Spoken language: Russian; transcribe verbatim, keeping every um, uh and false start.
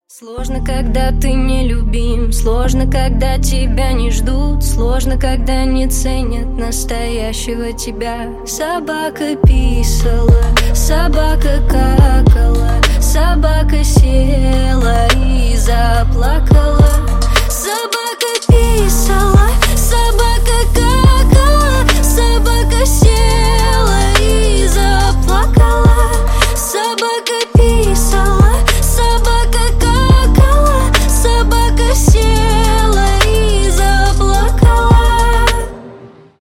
Сложно, когда ты не любим, сложно, когда тебя не ждут, сложно, когда не ценят настоящего тебя. Собака писала, собака какала, собака села и заплакала.